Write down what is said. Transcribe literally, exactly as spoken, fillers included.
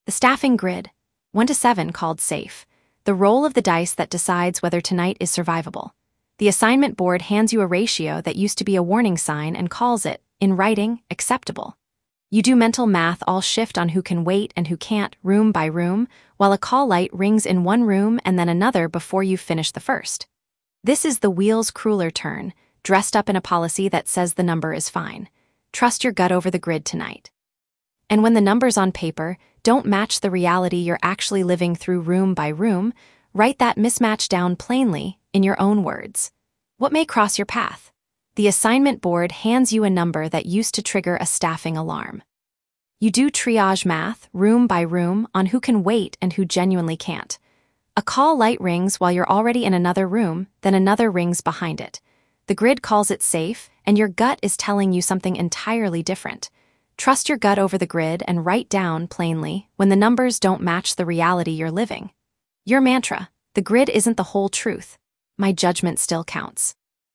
The staffing grid, one to seven called safe, the roll of the dice that decides whether tonight is survivable. The assignment board hands you a ratio that used to be a warning sign and calls it, in writing, acceptable. You do mental math, all shift on who can wait and who can't, room by room, while a call light rings in one room and then another before you've finished the first. This is the wheel's crueler turn, dressed up in a policy that says the number is fine. Trust your gut over the grid tonight. And when the numbers on paper don't match the reality you're actually living through room by room, write that mismatch down plainly, in your own words. What may cross your path? The assignment board hands you a number that used to trigger a staffing alarm. You do triage math, room by room, on who can wait and who genuinely can't. A call light rings while you're already in another room, then another rings behind it. The grid calls it safe, and your gut is telling you something entirely different. Trust your gut over the grid and write down, plainly, when the numbers don't match the reality you're living. Your mantra: the grid isn't the whole truth. My judgment still counts.